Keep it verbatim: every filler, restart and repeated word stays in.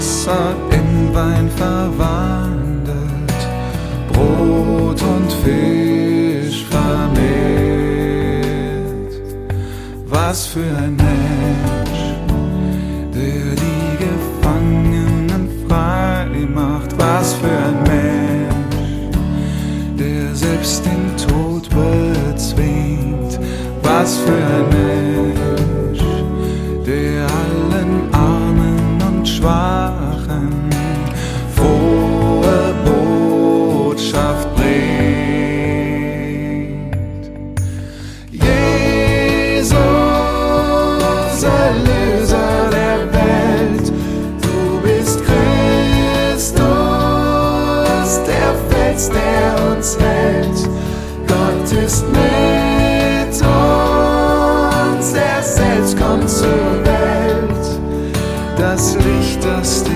Wasser in Wein verwandelt, Brot und Fisch vermehrt. Was für ein Mensch, der die Gefangenen frei macht. Was für ein Mensch, der selbst den Tod bezwingt. Was für ein Mensch, der allen Armen und Schwachen frohe Botschaft bringt. Jesus, Erlöser der Welt, du bist Christus, der Fels, der uns hält. Gott ist mit uns, er selbst kommt zur Welt. Das Licht, das